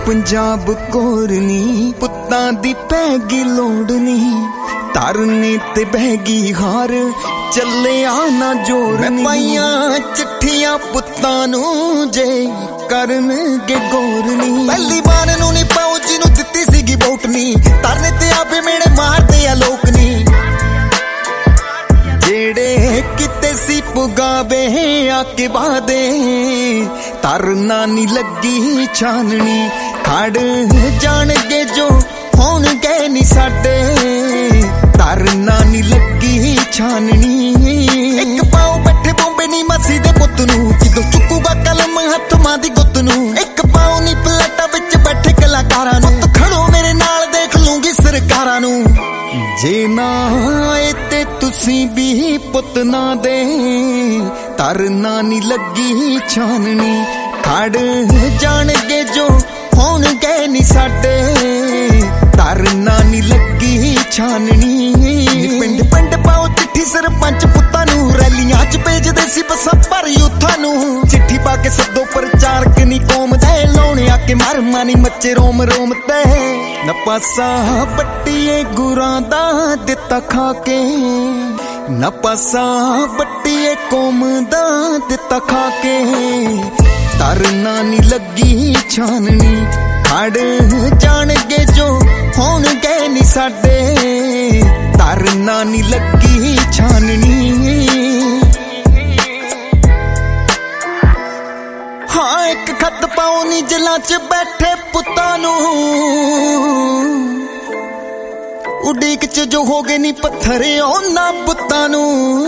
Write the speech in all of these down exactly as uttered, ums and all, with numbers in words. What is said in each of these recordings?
पंजाब कोरनी पुत्तां दी पैगी लोड़नी तरने ते बहगी हार चले आना जोर पाइया चिट्ठियां पुत्तां नू जे करनगे गोरनी पहली बार नू नी पाओ जिनू दित्ती सीगी वोटनी तरने ते आपे मेरे मारदे आ लोकनी जेड़े किते सी पुगावे आके बादे तरना नी लगी छाननी खड़ जाणगे जो होणगे नी साडे तरना नी लगी छाननी एक पाओ बैठे बॉम्बे नी मसी दे पुत नू जदों चुकूगा कलम हथ मां दी गुत नू एक पाओ नी पलेटा विच बैठे कलाकारां नू पुत खड़ो मेरे नाल देख लूंगी सरकारां नू जे ना आए ते तुसी भी पुत ना दे तरना नी लगी छाननी खड़ जाणगे जो होणगे नी साडे तरना नी लगी छाननी पिंड पिंड पाओ चिट्ठी सरपंच पुत्तां नू रैलियां च भेजदे सी बसां भर यूथां नू चिट्ठी पा के सदो प्रचारक नी कौम दे लाउणे आके मर मानी मच्चे रोम रोम ते न पासा बट्टीए गुरां दा दित्ता खा के न पासा बट्टीए कौम दा दित्ता खा के तरना नी लगी छाननी खड़ जाणगे जो होणगे नी साडे तरना नी लगी छाननी हाँ एक खत पाओ नी जलां च बैठे पुत्तां नू उड़ीक च जो हो गए नी पत्थर ओना पुत्तां नू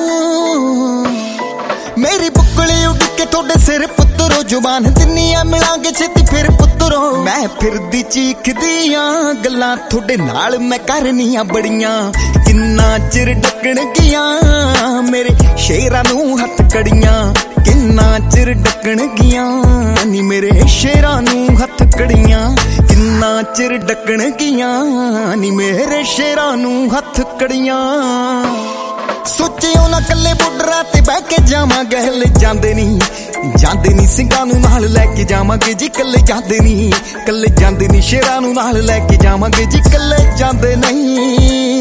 मेरी बुकली उड़ के थोड़े सिर पुत्रो जुबान दिनिया मिलांगे छेती फिर पुत्रो मैं फिर दी चीख दियां गल्लां थोड़े नाल मैं करनियां बड़ियां किन्ना चिर डकण गियां मेरे शेरां नू हथ कड़ियां किन्ना चिर डकण गियां नी मेरे शेरां नू हथ कड़ियां किन्ना चिर डकण गियां नी मेरे शेरां नू हथ कड़ियां सोचियो ना कल्ले बुडरा ते बह के जावांगे हले जांदे नहीं जांदे नहीं सिंगां नू नाल लैके जावांगे जी कल्ले जांदे नहीं कल्ले जांदे नहीं शेरां नू नाल लैके जावांगे जी कल्ले जांदे नहीं।